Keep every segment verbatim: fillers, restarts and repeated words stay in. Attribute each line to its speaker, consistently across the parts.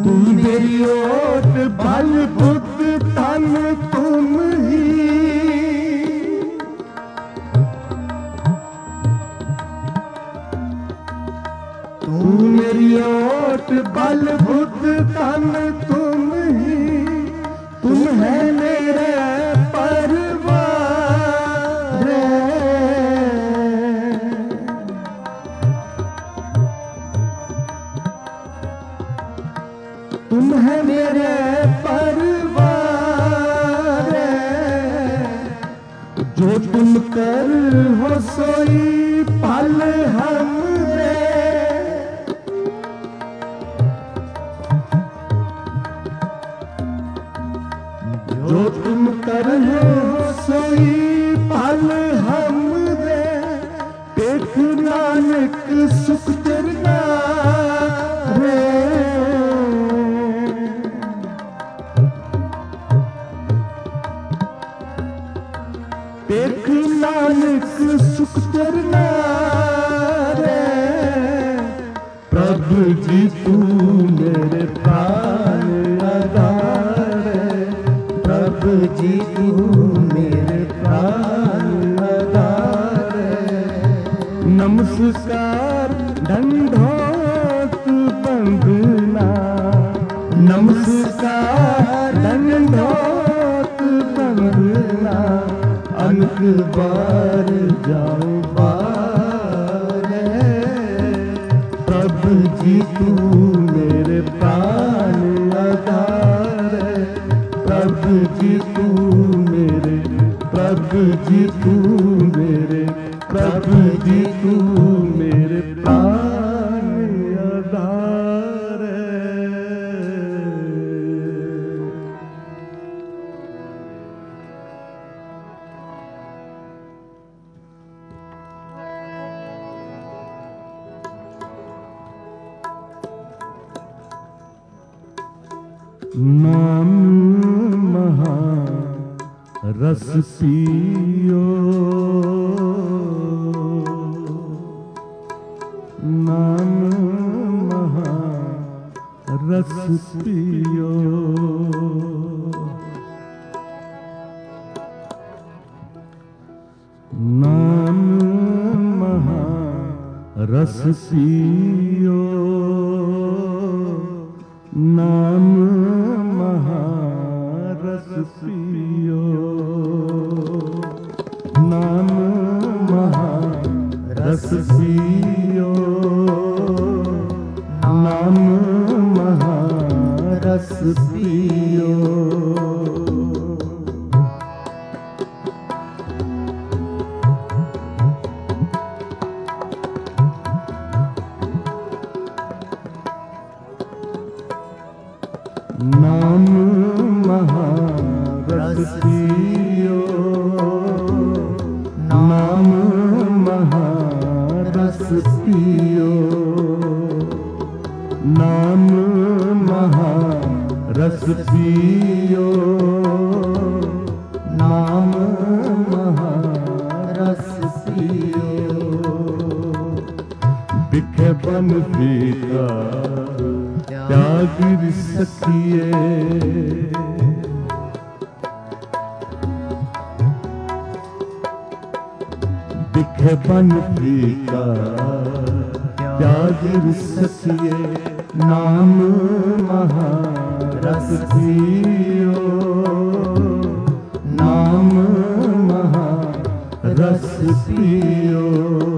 Speaker 1: तू मेरी ओट बल बुद्ध तन तुम ही, तू मेरी ओट बल बुद्ध तन तुम ही, तुम है मेरे परवार, तुम है मेरे परवार, जो तुम कर हो सोई पल हमरे, जो तुम कर हो सोई पल हमरे, देख नानक सुख तेरा रे, देख नानक सुख तेरा रे, प्रभु जी तू मेरे प्राण आधार, प्रभु जी तू मेरे प्राण आधार, नमस्कार दंडोत बंदना, नमस्कार दंडोत बंदना, अनक बार जाऊं बार, प्रभु जी तू मेरे प्राण आधार, प्रभु जी तू मेरे, प्रभु जी तू मेरे, प्रभु जी तू मेरे प्राण आधार। नाम महा रस पियो, नाम महा रस पियो, नाम महा रस पियो, नाम महारस पियो, नाम महारस पियो, नाम महारस पियो, नाम महारस पियो, नाम महारस पियो, नाम महारस पियो, नाम महारस पियो, बिखे बन पीता त्याग सखिए, बिखे बन पीता त्याग सखिए, नाम महारस पियो, नाम महारस पियो,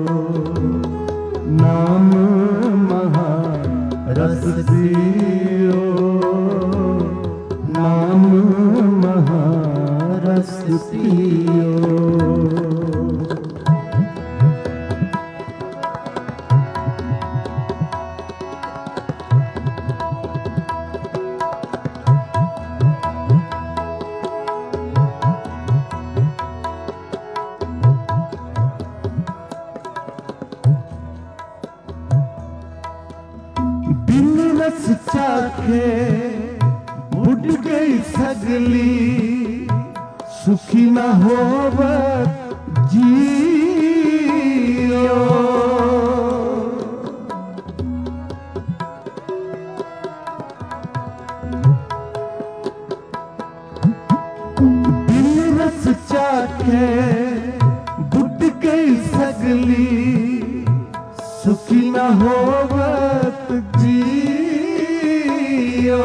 Speaker 1: नाम महारस पियो, नाम महारस पियो, रस चाखे बुढ़ गई सगली, सुखी न होवत जियो, है बुढ़ गई सगली, सुखी न होवत जियो।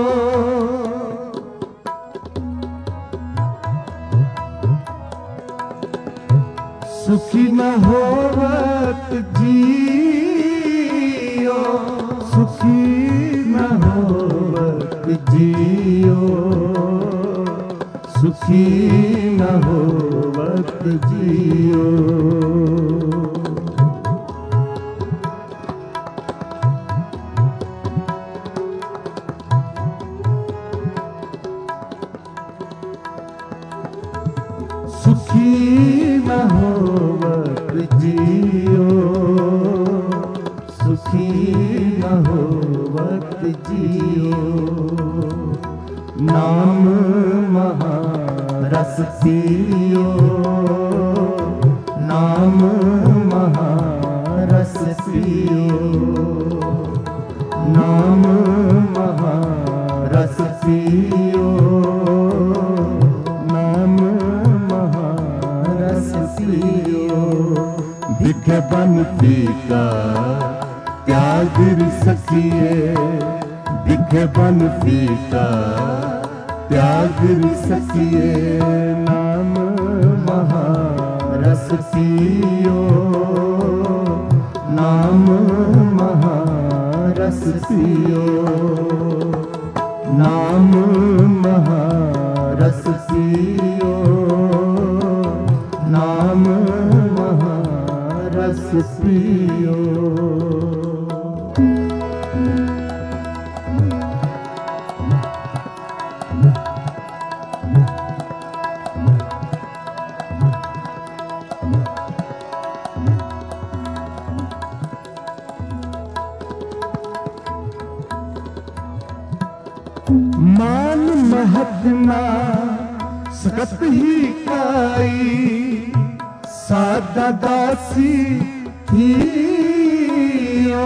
Speaker 1: सुखी न होवत जियो, सुखी न होवत जियो, सुखी न होवत जियो। सुखी न होवत जियो, सुखी न होवत जियो। नाम महारस पियो, नाम महारस पियो, नाम महारस पियो, नाम महारस पियो। भिख बन पीता त्याग सकिए, भिख बन पीता त्याग सकिए। नाम महारस पियो, नाम महारस पियो, नाम महारस पियो, नाम महारस पियो। मान महत्ना सकत ही काई, सादा दासी थियो।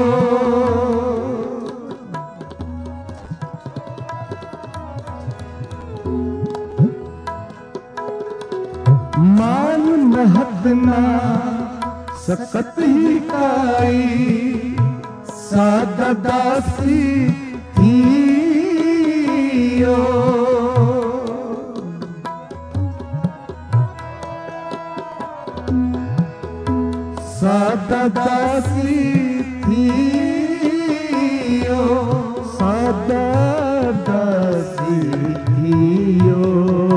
Speaker 1: मान महत्ना सकत ही काई, सादा दासी थियो। सादा दासी थियो, सादा दासी थियो,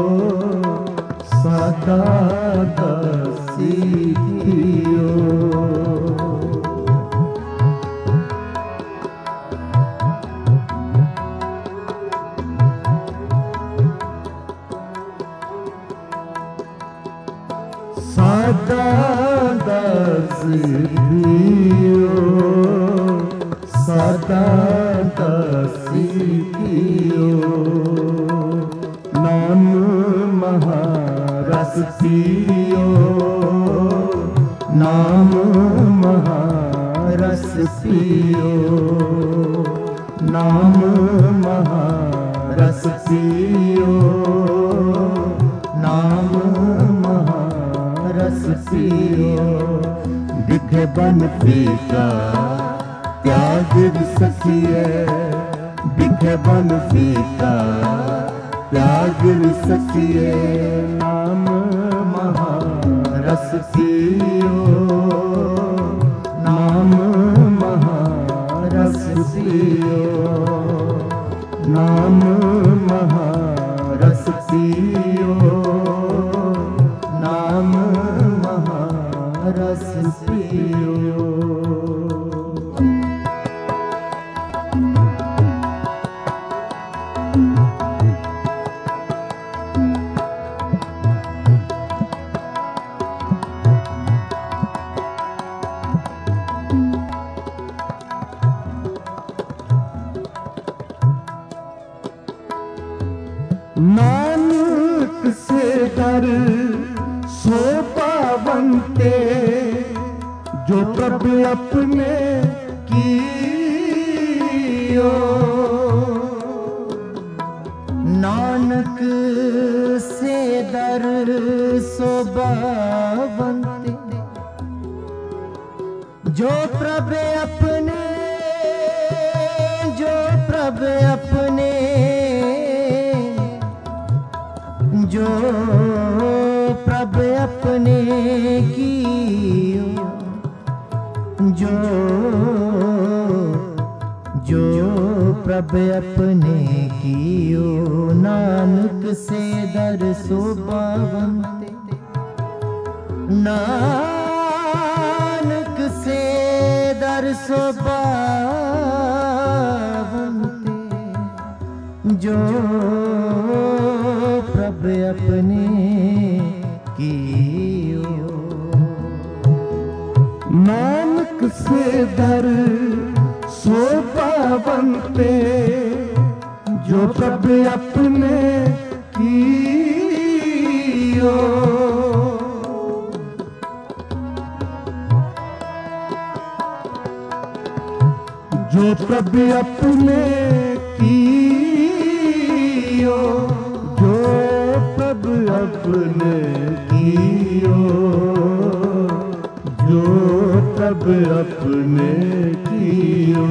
Speaker 1: सादा दासी थियो। सादा दासी थियो, सादा दासी थियो। नाम महारस पियो, नाम महारस पियो, नाम महारस पियो, नाम महारस पियो। भिख बन पीता त्याग सकिए, भिख बन पीता त्याग सकिए। नाम महारस पियो, नाम महारस पियो, नाम महारस पियो, नाम महारस पियो। नानक से डर सो पावंते, जो प्रभु अपने कियो। नानक से दर सो
Speaker 2: प्रभ अपने कियो, जो जो प्रभ अपने कियो, नानक से दरसो पावन्ते, नानक से दरसो पावन्ते, जो प्रभ अपने कियो।
Speaker 1: नानक से दर सो पावन्ते, जो प्रभ अपने कियो। जो प्रभ अपने कियो, जो प्रभ अपने कियो, जो प्रभ अपने कियो।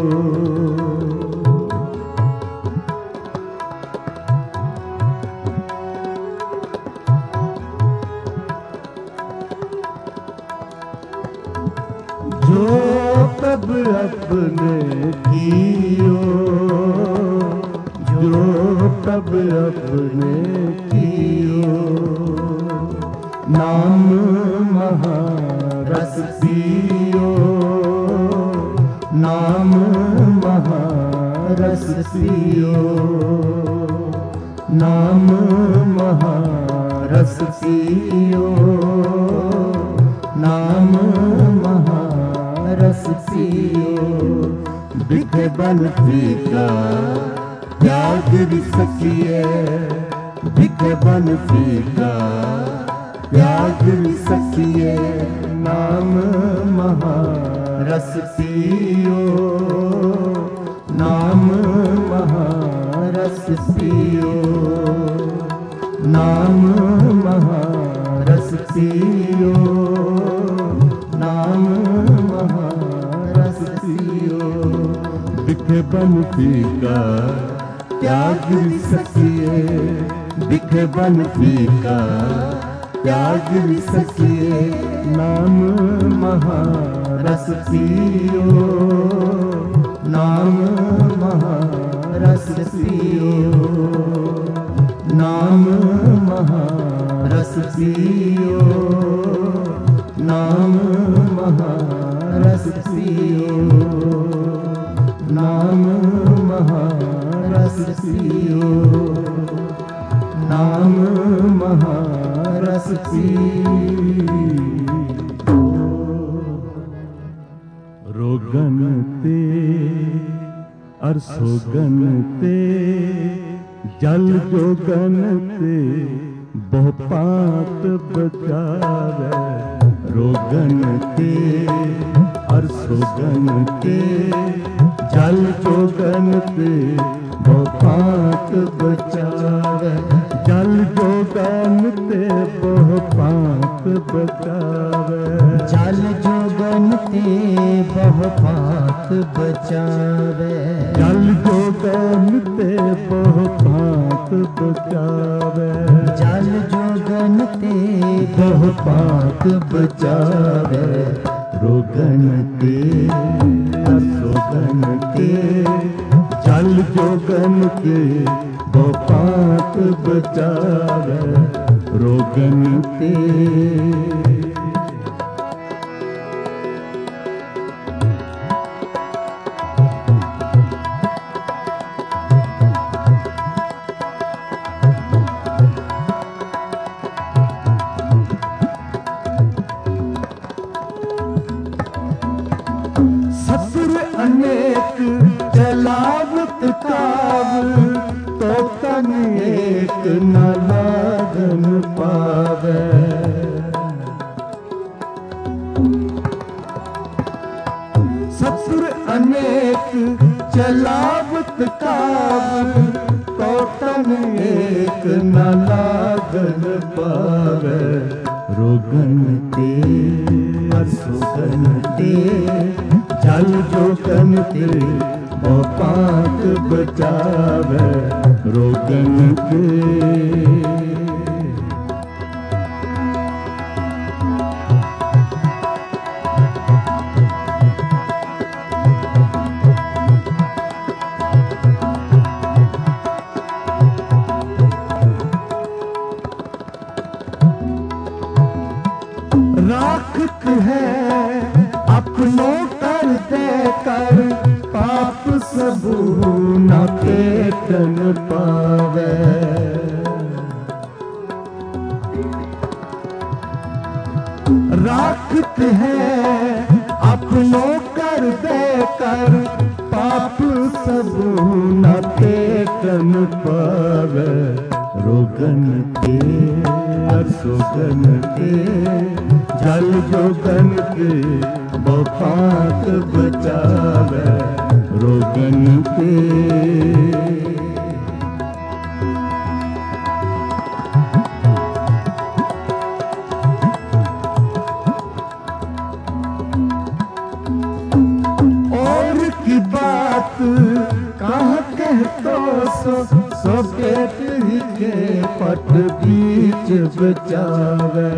Speaker 1: जो प्रभ अपने कियो, जो प्रभ अपने कियो। नाम महारस पियो, नाम महारस पियो, नाम महारस पियो, नाम महारस पियो। बिखे बन फीका त्याग भी सकिए, बिखे बन फीका त्याग भी सकिए। नाम महारस पियो, नाम महारस पियो, नाम महारस पियो, नाम महारस पियो। बिखे बन फीका त्याग भी सकिए, बिखे बन फीका त्याग भी सकिए। नाम महारस पियो, नाम महारस पियो, नाम महारस पियो, नाम महारस पियो, नाम महारस पियो, नाम महारस पियो। रोगन ते अरसोगन ते, जल जोगन ते बहुपात बचावे। रोगन ते अरसोगन ते, जल जोगन ते बहुपात बचावे। जल जोगन ते बहुपात बचावे,
Speaker 2: जल जोगन ते बहुपात बचावे।
Speaker 1: जल जोगन ते बहुपात बचावे,
Speaker 2: जल जोगन ते
Speaker 1: बहुपात बचावे। रोगन ते अरसोगन ते, जल जोगन ते बहुपात बचावे। रोगन ते ससुर अनेक चलावत काव, तो तन एक न लागन पावे। ससुर अनेक चलावत काव, तो तन एक न लागन पावे। रोगन ते अरसोगन ते, जल जोगन ते बहुपात बचावे। रोगन ते पावे। राखत है अपनों कर दे कर, पाप सब न टेकन पावे। रोगन के असुगन के जल जोगन के बपात बचावे। रोगन के और की बात कहाँ कह तो सो, सो पेट ही के पट बीच बचावे।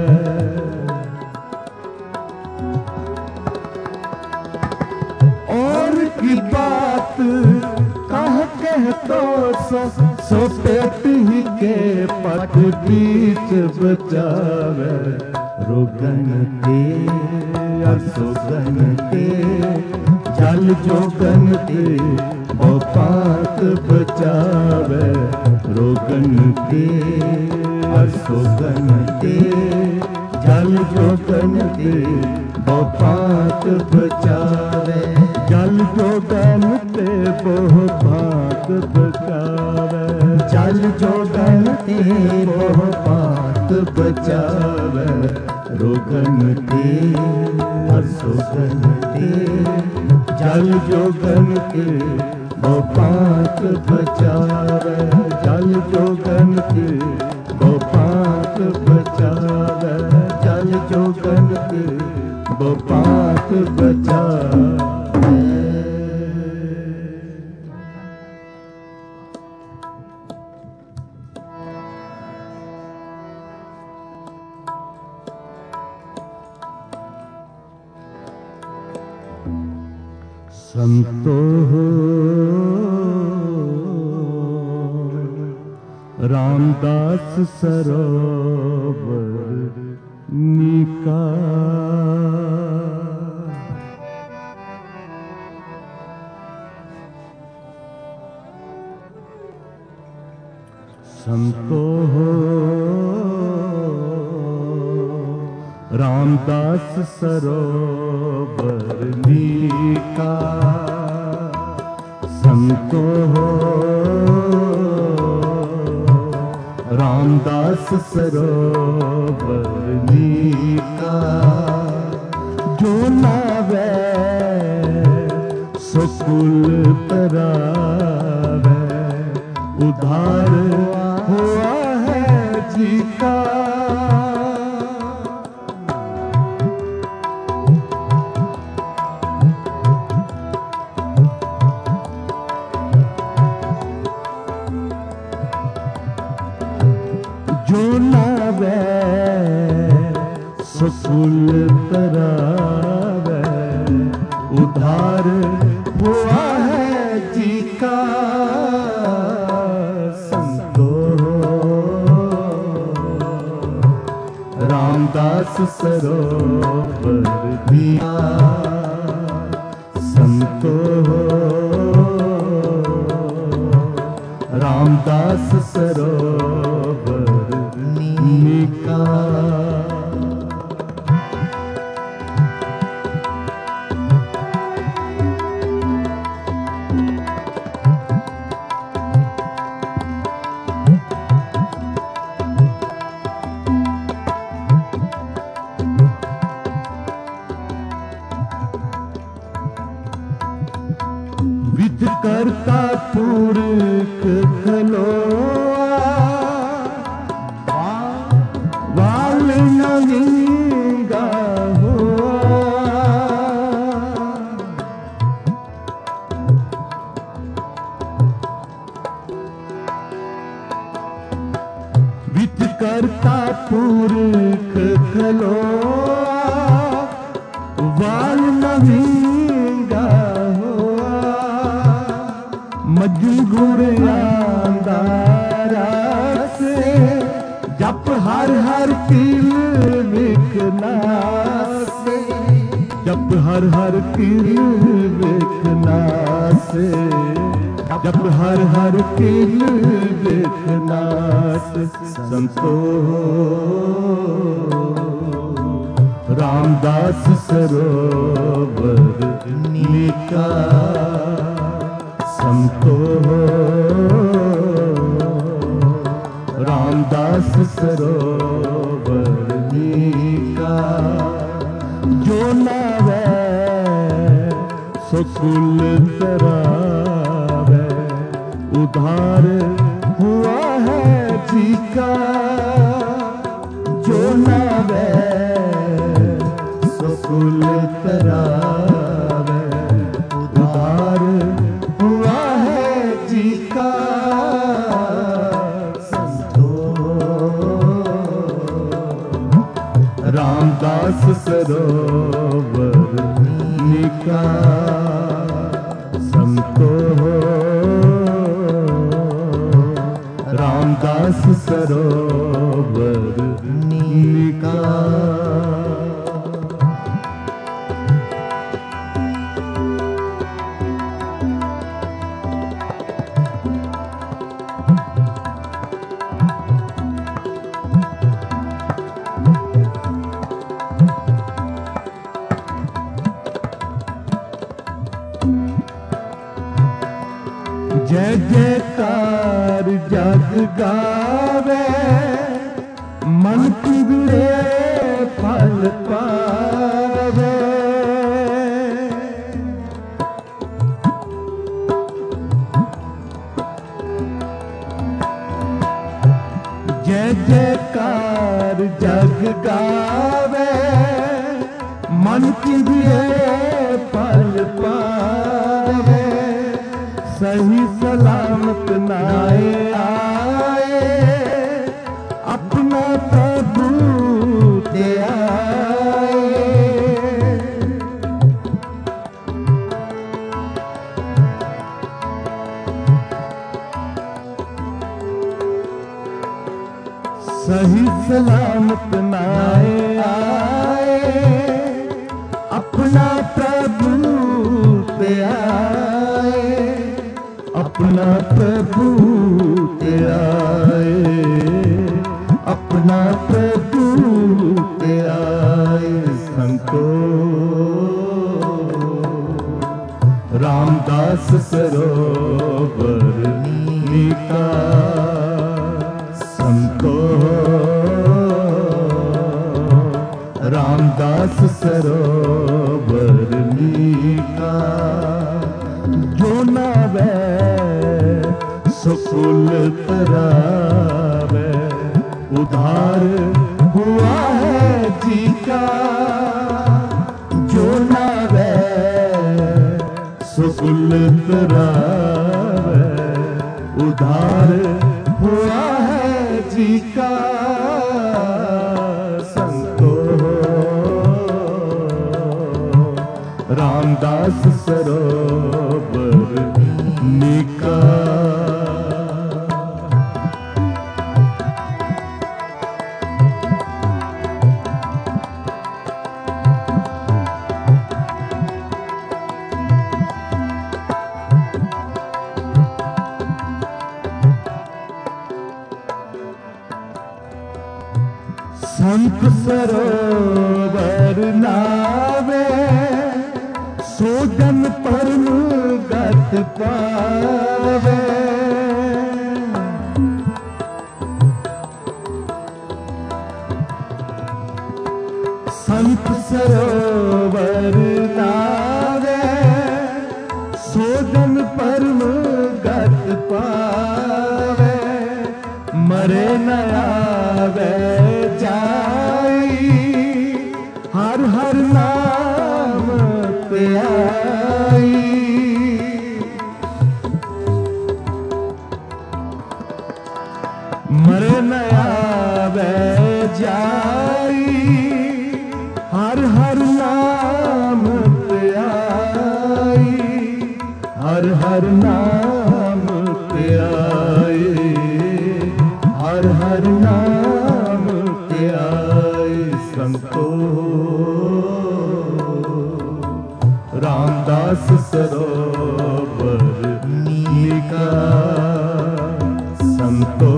Speaker 1: और की बात कहाँ कह तो सो, सो पेट ही के पट बीच बचावे। रोगन के असुगन के जल जोगन के बपात बचावे। रोगन के असुगन के जल जोगन के बपात बचावे। जल जोगन के बपात बचावे। जल जोगन के बपात बचावे। रोगन के असुगन के जल जोगन के बपात बचावे। जल जोगन के बपात बचावे। जल जोगन के बपात बचावे। संतो हो रामदास सरोवर निका। संतो हो रामदास सरोवर निका। संतो हो रामदास सरोवर निका। जो नावे सुकुल तरावे, उधार हुआ है जी का। जो नावे सुकुल तरावे, उधार हुआ है जी का। संतो रामदास सरोवर दिया। संतो रामदास सरोवर निका। विध करता पुरख खलोआ, वाल नवींगा हुआ। विध करता पुरख खलोआ, वाल नवींगा हुआ। मजबूर आंदारा से जप हर हर तिल विकना से। जप हर हर तिल विकना से जप हर हर किल विखनात संतो रामदास सरोवर निका संतो रामदास सरोवर निका जो नावे सुकुल तरावे उधार हुआ है जी का जो नावे सुकुल तरावे उधार हुआ है जी का संतो रामदास सरोवर निका संतो रामदास सरोवर निका जय जयकार जग गावे मन बिगड़े फल पावे जय जयकार जग गावे मन बिगड़े फल पावे सही सलामत नाए आए अपना प्रभु ते आए सही सलामत नाए आए अपना प्रभु ते आए अपना प्रभु ते आए अपना प्रभु ते आए संतो रामदास सरोवर निका संतो रामदास सरोवर निका जो नावे सुकुल तरावे उधार हुआ है जी का जो नावे सुकुल तरावे उधार हुआ है जी का संतो रामदास सरोवर निका संत सरोवर नावे सोजन परम गत पावे संत सरोवर नावे सोजन परम गत पावे मरे न आवे हर हर नाम पे आई मरे न आवे जाई हर हर नाम पे आई हर हर नाम पे आई हर हर नाम पे आई संतो रामदास सरोवर निका संतो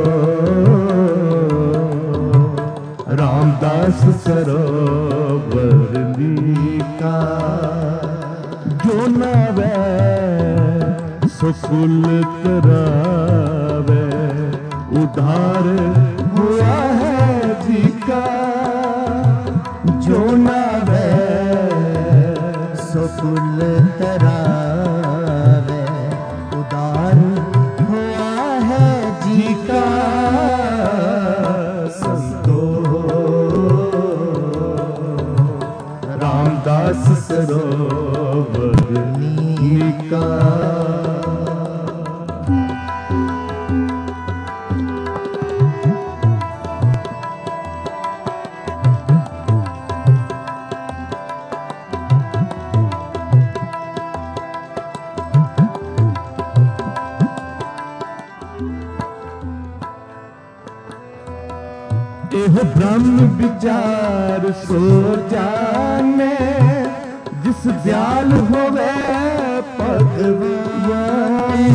Speaker 1: रामदास सरोवर नीका। जो नावे सुकुल करावे उधार हुआ है जी का।
Speaker 2: जो नावे सुकुल तरावे उदार हुआ है जी का।
Speaker 1: संतो रामदास सरोवर नीका। एह ब्रह्म विचार सो जाने जिस दयाल होवे भगवान।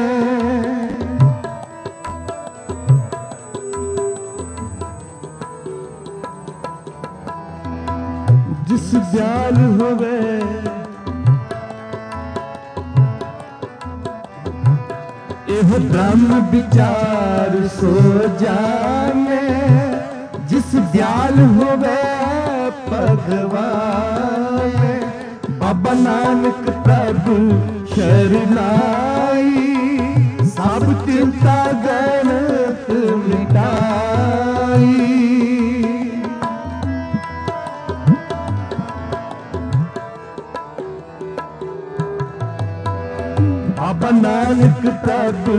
Speaker 1: जिस दयाल होवे एह ब्रह्म विचार सो जाने जिस दयाल होवे भगवान। बाबा नानक प्रभु शरनाई सब चिंता गणत मिटाई। बाबा नानक प्रभु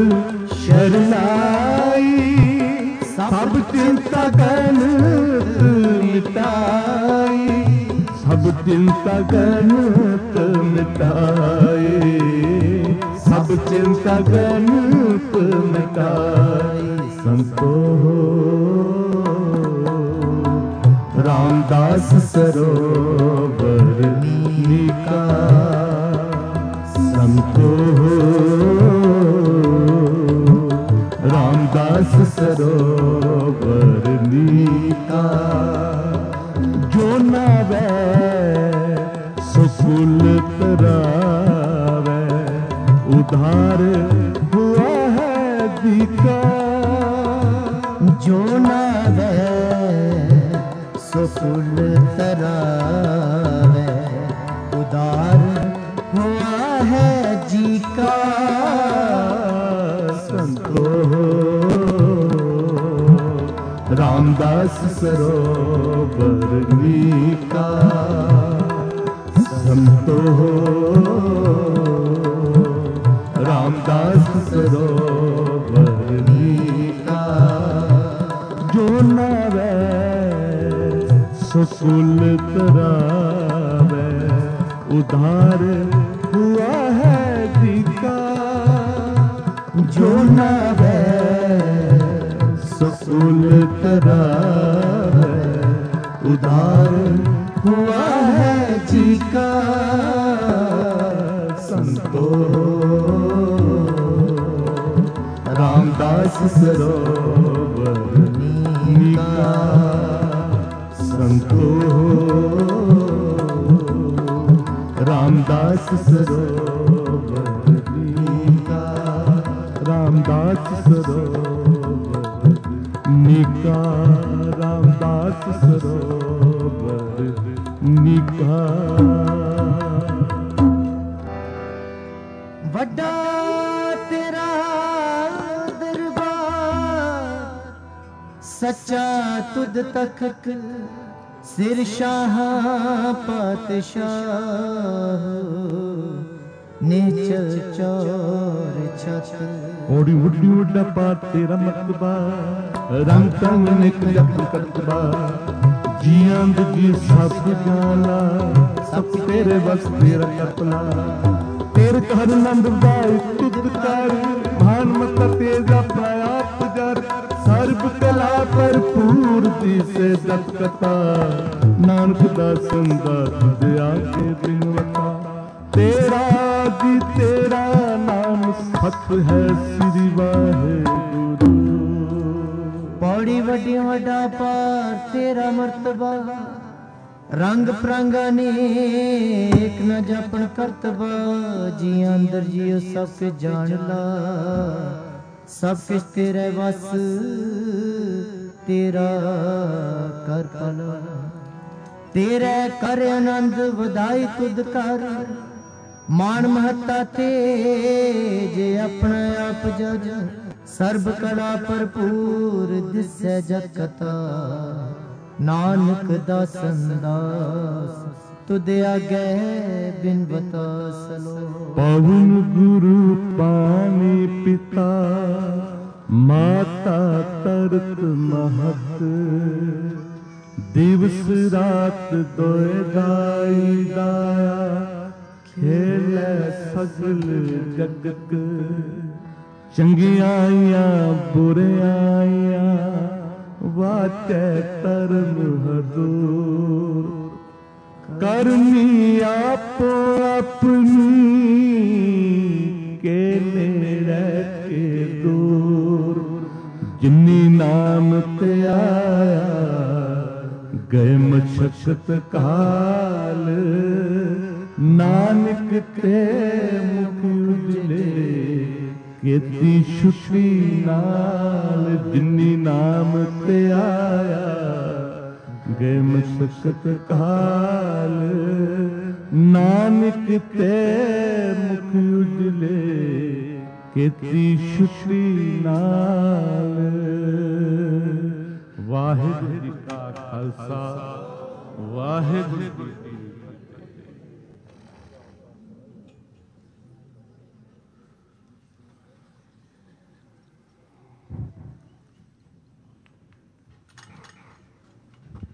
Speaker 1: शरनाई सब चिंता गणत मिटाई। सब चिंता गणत मिटाई। सब चिंता गणत मिटाई। संतो रामदास सरोवर नीका। संतो रामदास सरोवर नीका। जो नावे सुकुल तरावे उधार हुआ है जी का।
Speaker 2: जो नावे सुकुल तरावे उदार हुआ है जी का।
Speaker 1: संतो रामदास सरोवर नीका। संतो रामदास सरोवर नीका। जो नावे सुकुल तरावे उधार हुआ है जी का।
Speaker 2: जो नावे
Speaker 1: सुकुल तरावे उधार हुआ है जी का। संतो रामदास सरोवर नीका। संतो रामदास सरोवर नीका। रामदास सरोवर नीका। रामदास सरोवर नीका।
Speaker 2: वड्डा तेरा दरबार सच्चा तुद तखत सिर शाह पातशाह नेचल चौर छत।
Speaker 1: ओड़ी उड़ी उड़ा पार तेरा मतबा रंग तंग निक जप करतबा। जियांद जी सब जाना सब तेरे बस तेरा कपला। तेरे कर नंद बाई तुद कर भान मत तेज अपना आप जर। सर्व कला भरपूर दी से दत्ता। नानक दासन दा दया के बिनवता। तेरा जी तेरा नाम सत है श्री वाहिगुरु।
Speaker 2: ਵੱਡਿਆਂ ਵੱਡਾ ਪਾਰ ਤੇਰਾ ਮਰਤਬਾ, ਰੰਗ ਪ੍ਰਾਂਗਾ ਨੇਕ ਨਾ ਜਾਪਣ ਕਰਤਬਾ। ਜੀ ਅੰਦਰ ਜੀਓ ਸਭ ਕੇ ਜਾਣ ਲਾ, ਸਭ ਕੁਛ ਤੇਰੇ ਵਸ ਤੇਰਾ ਕਰ ਭਲਾ। ਤੇਰੇ ਕਰ ਆਨੰਦ ਵਧਾਈ ਤੁਧ ਕਰ, ਮਾਣ ਮਹੱਤਾ ਤੇ ਜੇ ਆਪਣਾ ਆਪ ਜਜ। ਸਰਬ ਕਲਾ ਭਰਪੂਰ ਦਿਸੈ ਜਗਤਾ, ਨਾਨਕ ਦਾਸਨ ਦਾਸ ਤੁਧ ਆਗੇ ਬਿਨ ਬਤਾ ਸਲੋ।
Speaker 1: ਪਵਨ ਗੁਰੂ ਪਾਣੀ ਪਿਤਾ, ਮਾਤਾ ਤਰਤ ਮਹਤ। ਦਿਵਸ ਰਾਤ ਦੋਇ ਗਾਈ ਦਾਇਆ, ਖੇਲੇ ਸਗਲ ਜਗਤ। ਚੰਗਿਆਈਆਂ ਬੁਰਿਆਈਆਂ, ਵਾਚੈ ਧਰਮ ਹਦੂਰ। ਕਰਨੀ ਆਪੋ ਆਪਣੀ, ਕੇ ਨੇੜੇ ਕੇ ਦੂਰ। ਜਿਨੀ ਨਾਮ ਤੇ ਆਇਆ, ਗਏ ਮਸ਼ਕਤ ਕਾਲ। ਨਾਨਕ ਤੇ ਮੁਖ ਉਜਲੇ, ਕੀਤੀ ਸ਼ੁਕਰੀ ਨਾਲ। ਜਿਨੀ ਨਾਮ ਤੇ ਆਇਆ, ਗਏ ਮਸ਼ਕਤ ਕਾਲ। ਨਾਨਕ ਤੇ ਮੁਖ ਉਜਲੇ, ਕੀਤੀ ਸ਼ੁਕਰੀ ਨਾਲ।